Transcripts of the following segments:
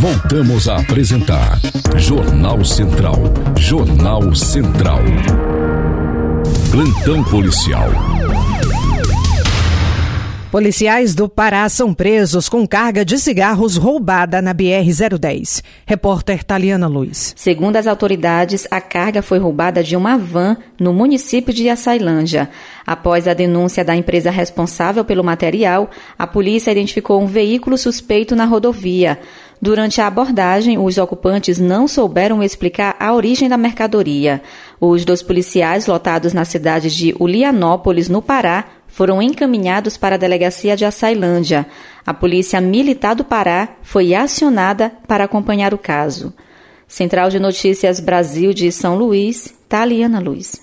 Voltamos a apresentar Jornal Central. Jornal Central. Plantão policial. Policiais do Pará são presos com carga de cigarros roubada na BR-010. Repórter Taliana Luiz. Segundo as autoridades, a carga foi roubada de uma van no município de Açailândia. Após a denúncia da empresa responsável pelo material, a polícia identificou um veículo suspeito na rodovia. Durante a abordagem, os ocupantes não souberam explicar a origem da mercadoria. Os 2 policiais lotados na cidade de Ulianópolis, no Pará, foram encaminhados para a delegacia de Açailândia. A Polícia Militar do Pará foi acionada para acompanhar o caso. Central de Notícias Brasil de São Luís, Taliana Luiz.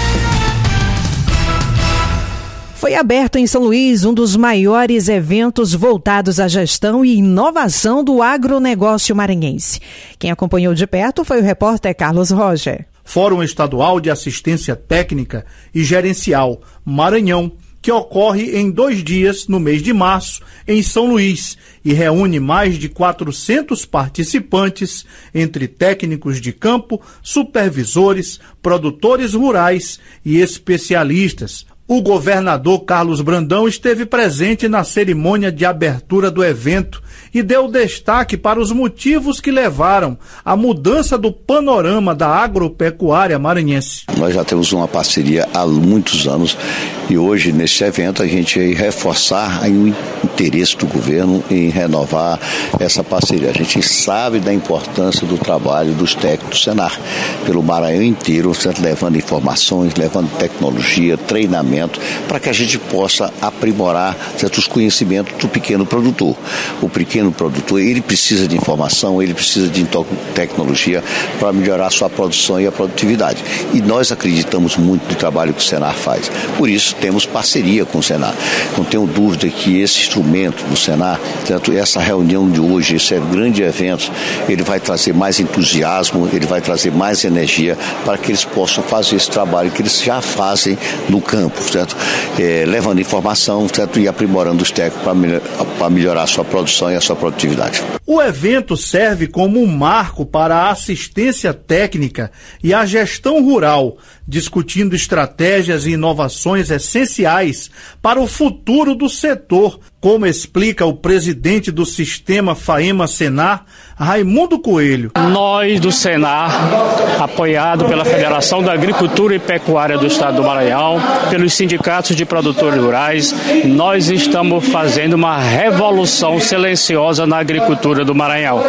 Foi aberto em São Luís um dos maiores eventos voltados à gestão e inovação do agronegócio maranhense. Quem acompanhou de perto foi o repórter Carlos Roger. Fórum Estadual de Assistência Técnica e Gerencial Maranhão, que ocorre em 2 dias no mês de março em São Luís e reúne mais de 400 participantes, entre técnicos de campo, supervisores, produtores rurais e especialistas. O governador Carlos Brandão esteve presente na cerimônia de abertura do evento e deu destaque para os motivos que levaram à mudança do panorama da agropecuária maranhense. Nós já temos uma parceria há muitos anos e hoje, nesse evento, a gente vai reforçar o interesse do governo em renovar essa parceria. A gente sabe da importância do trabalho dos técnicos do Senar pelo Maranhão inteiro, levando informações, levando tecnologia, treinamento, para que a gente possa aprimorar certos conhecimentos do pequeno produtor. O pequeno produtor, ele precisa de informação, ele precisa de tecnologia para melhorar a sua produção e a produtividade. E nós acreditamos muito no trabalho que o Senar faz. Por isso, temos parceria com o Senar. Não tenho dúvida que esse instrumento do Senar, certo? Essa reunião de hoje, esse grande evento, ele vai trazer mais entusiasmo, ele vai trazer mais energia para que eles possam fazer esse trabalho que eles já fazem no campo, certo? Levando informação, certo? E aprimorando os técnicos para melhorar a sua produção e a sua produtividade. O evento serve como um marco para a assistência técnica e a gestão rural, discutindo estratégias e inovações essenciais para o futuro do setor, como explica o presidente do sistema FAEMA Senar, Raimundo Coelho. Nós do Senar, apoiado pela Federação da Agricultura e Pecuária do Estado do Maranhão, pelos sindicatos de produtores rurais, nós estamos fazendo uma revolução silenciosa na agricultura do Maranhão.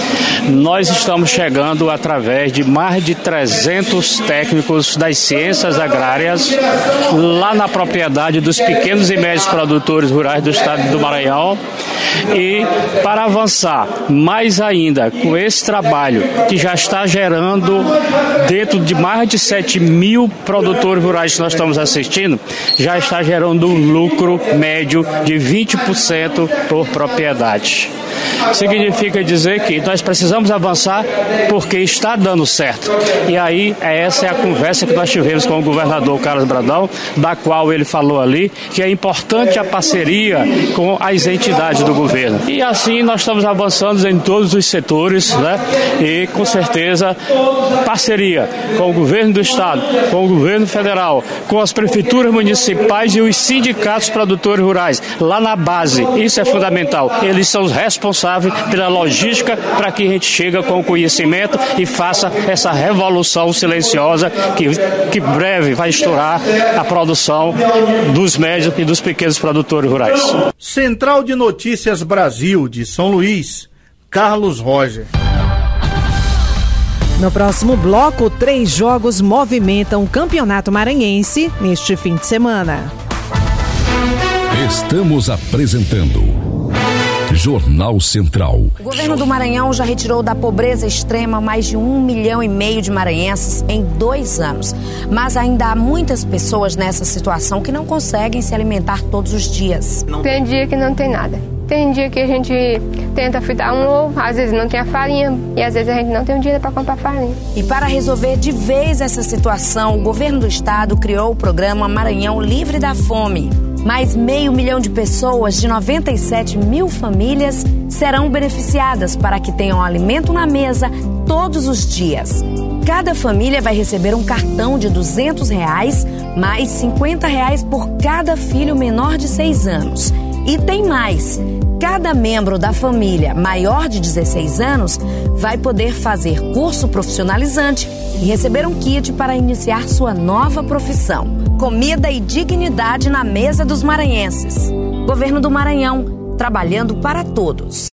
Nós estamos chegando através de mais de 300 técnicos das ciências agrárias lá na propriedade dos pequenos e médios produtores rurais do Estado do Maranhão. E para avançar mais ainda com esse trabalho que já está gerando dentro de mais de 7 mil produtores rurais que nós estamos assistindo, já está gerando um lucro médio de 20% por propriedade. Significa dizer que nós precisamos avançar porque está dando certo. E aí, essa é a conversa que nós tivemos com o governador Carlos Brandão, da qual ele falou ali, que é importante a parceria com as entidades do governo. E assim nós estamos avançando em todos os setores, né? E com certeza parceria com o governo do estado, com o governo federal, com as prefeituras municipais e os sindicatos produtores rurais, lá na base. Isso é fundamental. Eles são os responsáveis pela logística para que a gente chegue com o conhecimento e faça essa revolução silenciosa que breve vai estourar a produção dos médios e dos pequenos produtores rurais. Central de Notícias Brasil de São Luís, Carlos Roger. No próximo bloco, 3 jogos movimentam o Campeonato Maranhense neste fim de semana. Estamos apresentando Jornal Central. O governo do Maranhão já retirou da pobreza extrema mais de 1,5 milhão de maranhenses em 2 anos. Mas ainda há muitas pessoas nessa situação que não conseguem se alimentar todos os dias. Tem dia que não tem nada. Tem dia que a gente tenta fritar um ovo, às vezes não tem a farinha e às vezes a gente não tem um dinheiro para comprar farinha. E para resolver de vez essa situação, o governo do estado criou o programa Maranhão Livre da Fome. Mais 500 mil de pessoas de 97 mil famílias serão beneficiadas para que tenham alimento na mesa todos os dias. Cada família vai receber um cartão de R$200, mais R$50 por cada filho menor de 6 anos. E tem mais. Cada membro da família maior de 16 anos vai poder fazer curso profissionalizante e receber um kit para iniciar sua nova profissão. Comida e dignidade na mesa dos maranhenses. Governo do Maranhão, trabalhando para todos.